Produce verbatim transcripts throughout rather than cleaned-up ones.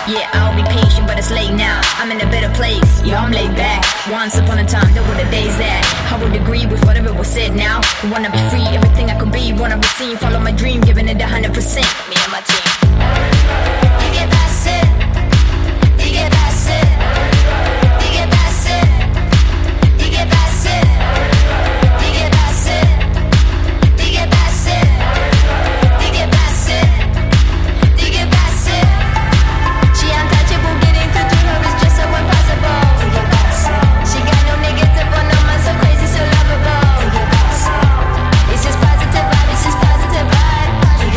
Yeah, I'll be patient, but it's late now. I'm in a better place, yeah, I'm laid back. Once upon a time, there were the days that I would agree with whatever was said now. Wanna be free, everything I could be, wanna be seen, follow my dream, giving it a hundred percent. Me and my team. You get past it, you get past it, you get past it, you get past it, you get past it, you get past it, you get past it, you get past it. She untouchable, getting to her is just so impossible. She got no negative on her mind, so crazy, so lovable. It's just positive vibe, it's just positive vibe.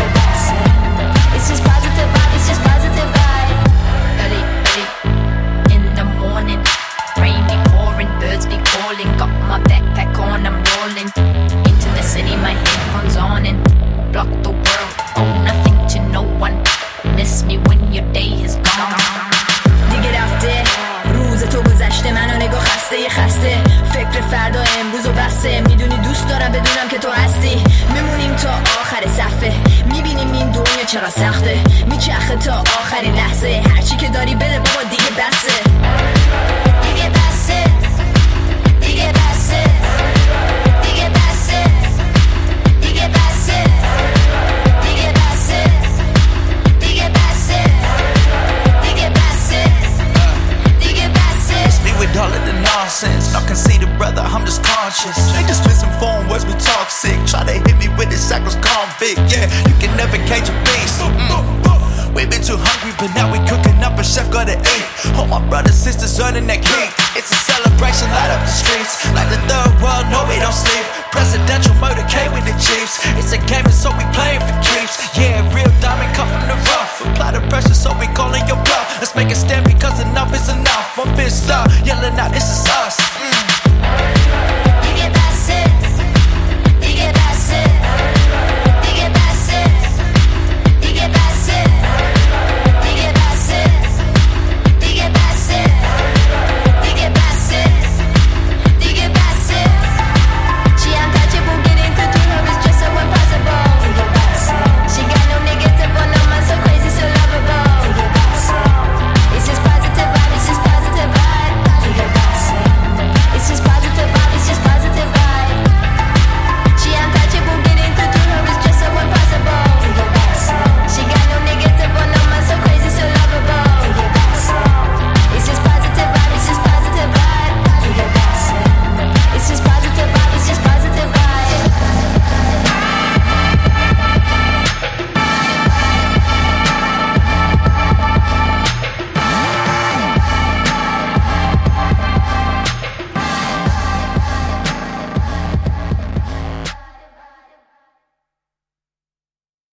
It's just positive vibe, it's just positive vibe. Early, early in the morning, rain be pouring, birds be calling. Got my backpack on, I'm rolling into the city, my headphones on and block the world. Owe nothing to no one. Miss me when your day is gone. دیگه رفته روز تو گذشته، منو نگاه خسته یه خسته. فکر فردا امروز و بسته. میدونی دوست دارم بدونم که تو هستی. میمونیم تا آخر صفحه، میبینیم این دنیا چقدر سخته. میچرخه تا آخرین لحظه، هرچی که داری بده بابا دیگه بسه. دیگه بسه، دیگه بسه، دیگه بسه، دیگه بسه، دیگه بسه، دیگه بسه، دیگه بسه، دیگه بسه. It's me with all of the nonsense. I can see the brother, I'm just conscious. They just misinformed words, we toxic. Try to hit me with this sack was convict. Yeah, you can never cage a beast. Mm. We've been too hungry, but now we cooking up a chef gotta eat. All my brothers, sisters earning that heat. It's a celebration, light up the streets. Like the third world, no we don't sleep. Presidential motorcade with the Chiefs. It's a game and so we playing for keeps. Yeah, real diamond come from the rough. Apply the pressure so we calling your bluff. Let's make a stand because enough is enough. One fist up, yelling out this is us.